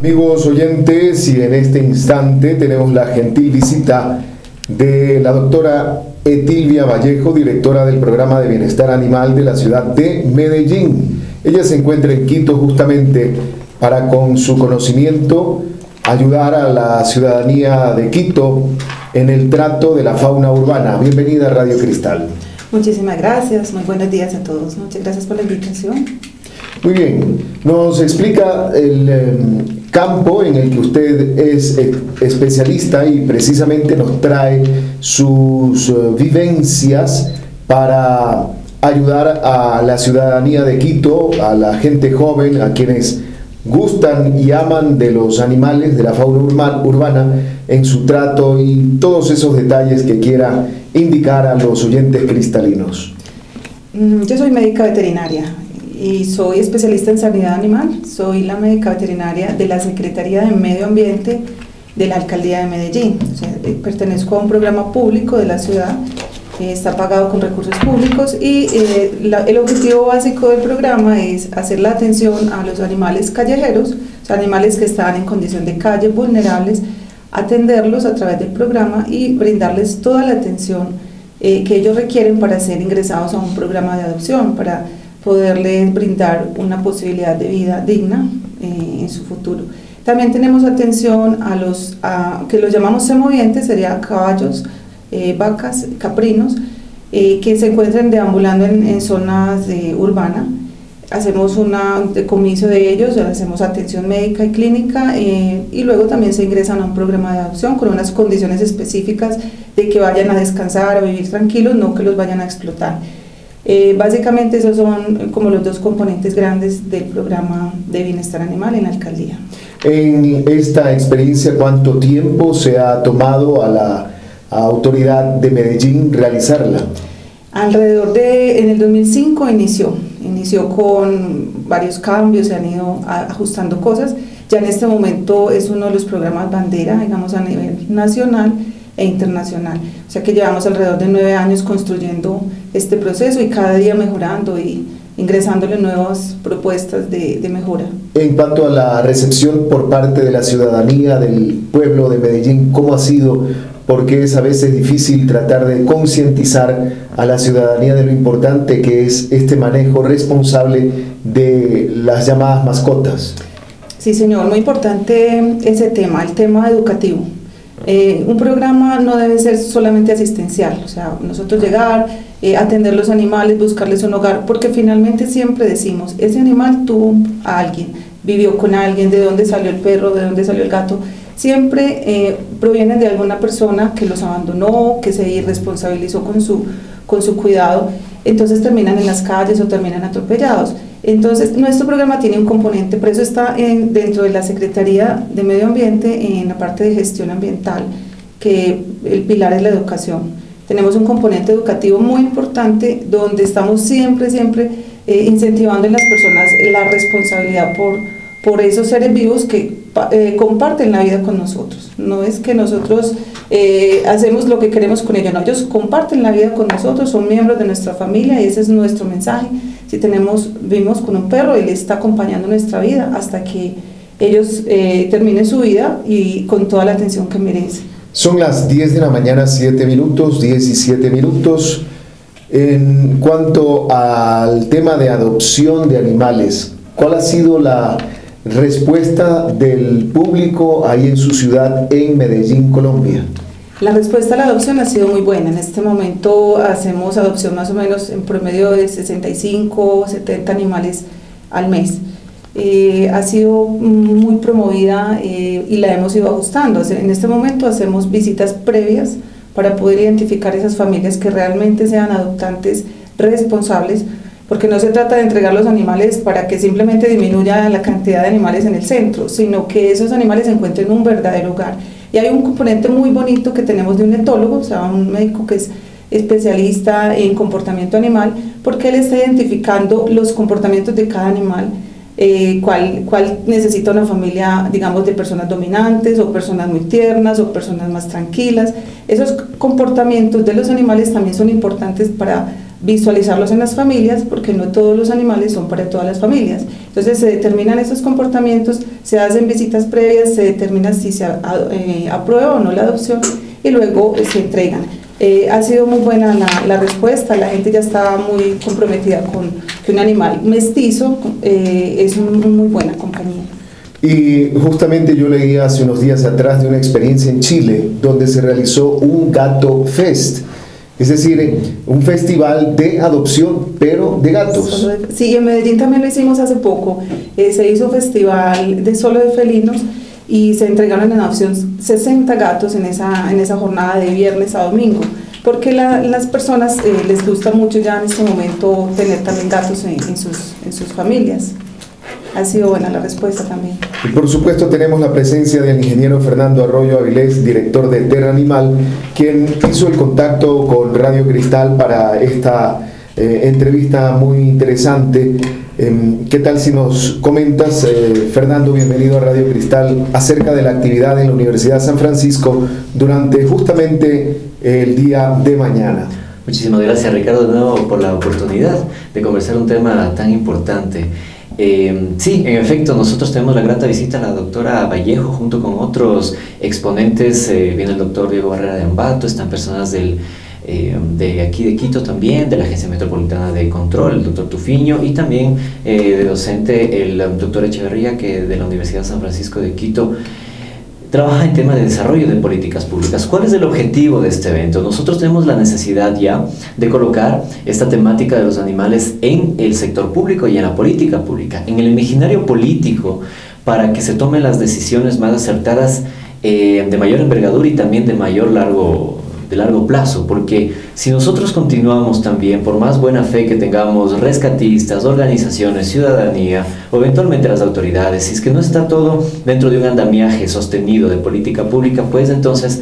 Amigos oyentes, y en este instante tenemos la gentil visita de la doctora Etilvia Vallejo, directora del Programa de Bienestar Animal de la ciudad de Medellín. Ella se encuentra en Quito justamente para, con su conocimiento, ayudar a la ciudadanía de Quito en el trato de la fauna urbana. Bienvenida a Radio Cristal. Muchísimas gracias, muy buenos días a todos. Muchas gracias por la invitación. Muy bien, nos explica el campo en el que usted es especialista y precisamente nos trae sus vivencias para ayudar a la ciudadanía de Quito, a la gente joven, a quienes gustan y aman de los animales, de la fauna urbana, en su trato y todos esos detalles que quiera indicar a los oyentes cristalinos. Yo soy médica veterinaria y soy especialista en sanidad animal. Soy la médica veterinaria de la Secretaría de Medio Ambiente de la Alcaldía de Medellín. O sea, pertenezco a un programa público de la ciudad, está pagado con recursos públicos y el objetivo básico del programa es hacer la atención a los animales callejeros, o sea, animales que están en condición de calle, vulnerables, atenderlos a través del programa y brindarles toda la atención que ellos requieren para ser ingresados a un programa de adopción, para poderles brindar una posibilidad de vida digna en su futuro. También tenemos atención a los que los llamamos semovientes, serían caballos, vacas, caprinos, que se encuentran deambulando en zonas urbanas. Hacemos un decomiso de ellos, hacemos atención médica y clínica y luego también se ingresan a un programa de adopción con unas condiciones específicas de que vayan a descansar, a vivir tranquilos, no que los vayan a explotar. Básicamente esos son como los dos componentes grandes del programa de bienestar animal en la alcaldía. En esta experiencia, ¿cuánto tiempo se ha tomado a la autoridad de Medellín realizarla? En el 2005 inició con varios cambios, se han ido ajustando cosas. Ya en este momento es uno de los programas bandera, digamos, a nivel nacional e internacional. O sea que llevamos alrededor de 9 años construyendo este proceso y cada día mejorando y ingresándole nuevas propuestas de mejora. En cuanto a la recepción por parte de la ciudadanía del pueblo de Medellín, ¿cómo ha sido? Porque es a veces difícil tratar de concientizar a la ciudadanía de lo importante que es este manejo responsable de las llamadas mascotas. Sí, señor, muy importante ese tema, el tema educativo. Un programa no debe ser solamente asistencial, o sea, nosotros llegar, atender los animales, buscarles un hogar, porque finalmente siempre decimos, ese animal tuvo a alguien, vivió con alguien, de dónde salió el perro, de dónde salió el gato, siempre provienen de alguna persona que los abandonó, que se irresponsabilizó con su cuidado, entonces terminan en las calles o terminan atropellados. Entonces nuestro programa tiene un componente, por eso está dentro de la Secretaría de Medio Ambiente en la parte de gestión ambiental, que el pilar es la educación. Tenemos un componente educativo muy importante donde estamos siempre incentivando en las personas la responsabilidad por esos seres vivos que comparten la vida con nosotros. No es que nosotros hacemos lo que queremos con ellos, no, ellos comparten la vida con nosotros, son miembros de nuestra familia y ese es nuestro mensaje. Si vivimos con un perro, él está acompañando nuestra vida hasta que ellos terminen su vida y con toda la atención que merecen. Son las 10 de la mañana, 7 minutos, 17 minutos. En cuanto al tema de adopción de animales, ¿cuál ha sido la respuesta del público ahí en su ciudad, en Medellín, Colombia? La respuesta a la adopción ha sido muy buena. En este momento hacemos adopción más o menos en promedio de 65 o 70 animales al mes. Ha sido muy promovida y la hemos ido ajustando. En este momento hacemos visitas previas para poder identificar esas familias que realmente sean adoptantes responsables, porque no se trata de entregar los animales para que simplemente disminuya la cantidad de animales en el centro, sino que esos animales encuentren un verdadero hogar. Y hay un componente muy bonito que tenemos de un etólogo, o sea, un médico que es especialista en comportamiento animal, porque él está identificando los comportamientos de cada animal, cuál necesita una familia, digamos, de personas dominantes o personas muy tiernas o personas más tranquilas. Esos comportamientos de los animales también son importantes para visualizarlos en las familias, porque no todos los animales son para todas las familias. Entonces se determinan esos comportamientos, se hacen visitas previas, se determina si se aprueba o no la adopción y luego se entregan. Ha sido muy buena la respuesta, la gente ya está muy comprometida con que un animal mestizo es muy buena compañía. Y justamente yo leí hace unos días atrás de una experiencia en Chile donde se realizó un Gato Fest, es decir, un festival de adopción, pero de gatos. Sí, en Medellín también lo hicimos hace poco, se hizo un festival solo de felinos y se entregaron en adopción 60 gatos en esa jornada de viernes a domingo, porque las personas les gusta mucho ya en este momento tener también gatos en sus familias. Ha sido buena la respuesta también. Y por supuesto tenemos la presencia del ingeniero Fernando Arroyo Avilés, director de Terra Animal, quien hizo el contacto con Radio Cristal para esta entrevista muy interesante. ¿Qué tal si nos comentas, Fernando, bienvenido a Radio Cristal, acerca de la actividad en la Universidad San Francisco durante justamente el día de mañana? Muchísimas gracias, Ricardo, de nuevo por la oportunidad de conversar un tema tan importante. Sí, en efecto, nosotros tenemos la grata visita a la doctora Vallejo junto con otros exponentes. Viene el doctor Diego Barrera de Ambato, están personas de aquí de Quito también, de la Agencia Metropolitana de Control, el doctor Tufiño, y también de docente el doctor Echeverría, que de la Universidad San Francisco de Quito trabaja en temas de desarrollo de políticas públicas. ¿Cuál es el objetivo de este evento? Nosotros tenemos la necesidad ya de colocar esta temática de los animales en el sector público y en la política pública, en el imaginario político, para que se tomen las decisiones más acertadas de mayor envergadura y también de largo plazo, porque si nosotros continuamos también, por más buena fe que tengamos, rescatistas, organizaciones, ciudadanía o eventualmente las autoridades, si es que no está todo dentro de un andamiaje sostenido de política pública, pues entonces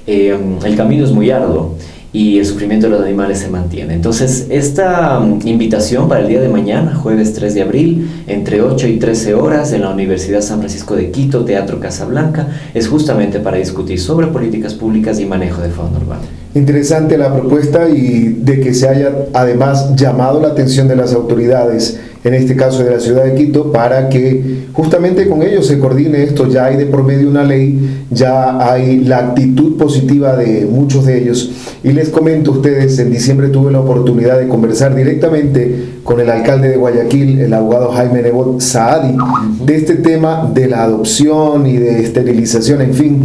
el camino es muy arduo y el sufrimiento de los animales se mantiene. Entonces esta invitación para el día de mañana, jueves 3 de abril, entre 8 y 13 horas en la Universidad San Francisco de Quito, Teatro Casablanca, es justamente para discutir sobre políticas públicas y manejo de fauna urbana. Interesante la propuesta y de que se haya además llamado la atención de las autoridades, en este caso de la ciudad de Quito, para que justamente con ellos se coordine esto. Ya hay de por medio una ley, ya hay la actitud positiva de muchos de ellos. Y les comento a ustedes, en diciembre tuve la oportunidad de conversar directamente con el alcalde de Guayaquil, el abogado Jaime Nebot Saadi, de este tema de la adopción y de esterilización, en fin.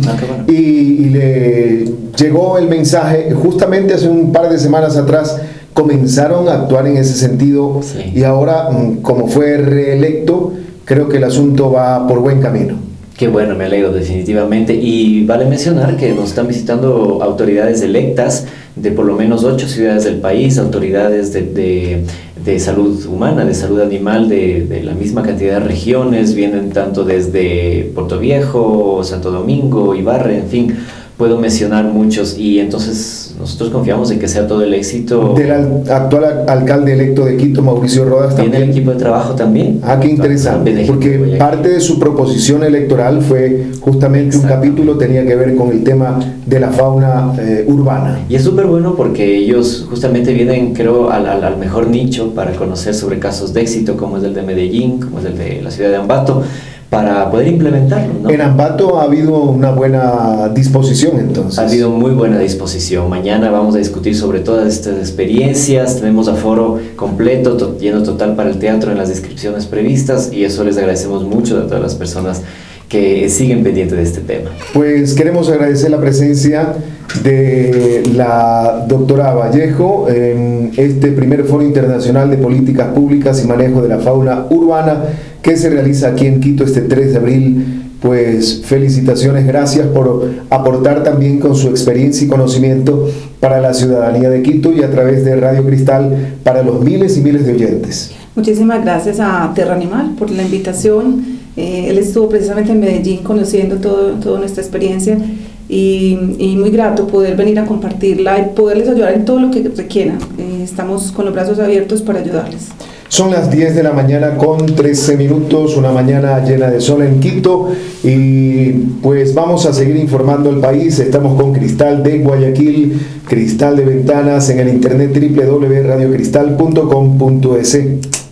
Y le llegó el mensaje, justamente hace un par de semanas atrás, comenzaron a actuar en ese sentido, sí. Y ahora, como fue reelecto, creo que el asunto va por buen camino. Qué bueno, me alegro definitivamente. Y vale mencionar que nos están visitando autoridades electas de por lo menos 8 ciudades del país, autoridades de salud humana, de salud animal, de la misma cantidad de regiones, vienen tanto desde Puerto Viejo, Santo Domingo, Ibarra, en fin, puedo mencionar muchos, y entonces nosotros confiamos en que sea todo el éxito. Del actual alcalde electo de Quito, Mauricio Rodas, también. ¿Viene el equipo de trabajo también? Ah, qué interesante, porque parte de su proposición electoral fue justamente un capítulo, tenía que ver con el tema de la fauna urbana. Y es súper bueno porque ellos justamente vienen, creo, al mejor nicho para conocer sobre casos de éxito, como es el de Medellín, como es el de la ciudad de Ambato, para poder implementarlo, ¿no? En Ambato ha habido una buena disposición, entonces. Ha habido muy buena disposición. Mañana vamos a discutir sobre todas estas experiencias. Tenemos aforo completo, lleno total para el teatro en las inscripciones previstas, y eso les agradecemos mucho a todas las personas que siguen pendientes de este tema. Pues queremos agradecer la presencia de la doctora Vallejo en este primer Foro Internacional de Políticas Públicas y Manejo de la Fauna Urbana que se realiza aquí en Quito este 3 de abril. Pues felicitaciones, gracias por aportar también con su experiencia y conocimiento para la ciudadanía de Quito y a través de Radio Cristal para los miles y miles de oyentes. Muchísimas gracias a Terra Animal por la invitación. Él estuvo precisamente en Medellín conociendo toda nuestra experiencia y muy grato poder venir a compartirla y poderles ayudar en todo lo que requieran. Estamos con los brazos abiertos para ayudarles. Son las 10 de la mañana con 13 minutos, una mañana llena de sol en Quito, y pues vamos a seguir informando al país. Estamos con Cristal de Guayaquil, Cristal de Ventanas, en el internet www.radiocristal.com.es.